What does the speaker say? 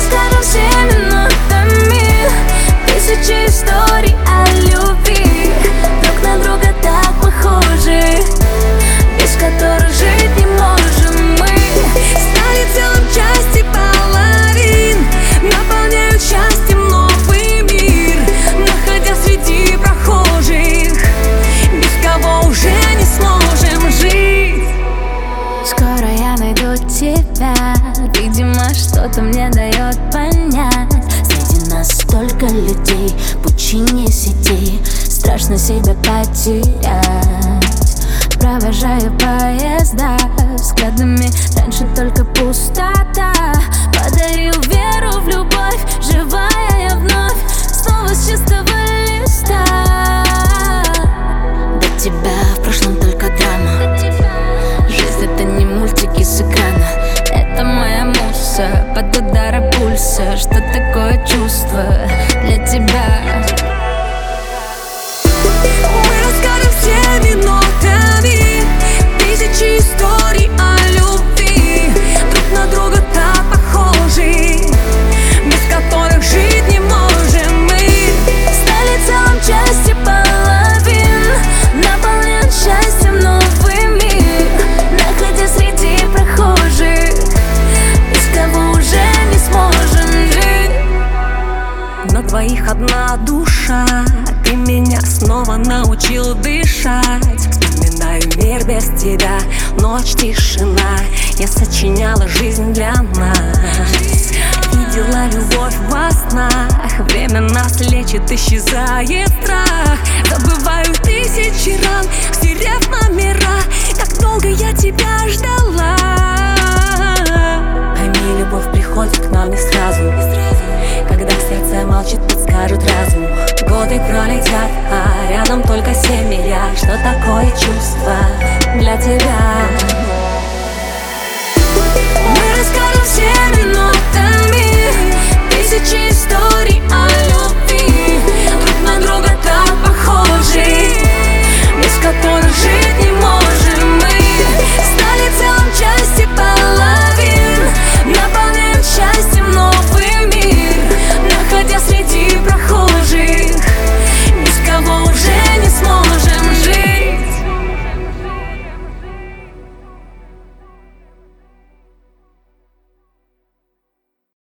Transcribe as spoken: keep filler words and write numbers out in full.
расскажем всеми нотами тысячи историй о любви, друг на друга так похожи, без которых жить не можем мы. Стали целым части половин, наполняют счастьем новый мир, находя среди прохожих, без кого уже не сможем жить. Скоро я найду тебя, видимо, что-то мне дает понять. Среди нас столько людей, пучине сетей, страшно себя потерять. Провожаю поезда взглядами, раньше только пустота. Подарил веру в любовь, живая я вновь, снова с чистого листа. До тебя в прошлом только драма, жизнь это не мультики с экрана, это моя муса под ударом пульса. Что такое чувство для тебя? Мы расскажем всеми нотами тысячи историй о любви, друг на друга так похожи, без которых жить не можем мы. Стали целым части половин, наполнен счастьем новый мир, находя среди прохожих, без кого уже не сможем жить. На двоих одна душа, ты меня снова научил дышать. Вспоминаю мир без тебя, ночь, тишина, я сочиняла жизнь для нас. Видела любовь во снах, время нас лечит, исчезает страх. Забываю тысячи ран, стерев номера, как долго я тебя ждала. Пойми, любовь приходит к нам не сразу, когда сердце молчит, подскажет разум. Годы пролетят, а рядом только семья. Что такое чувство для тебя? Мы расскажем всем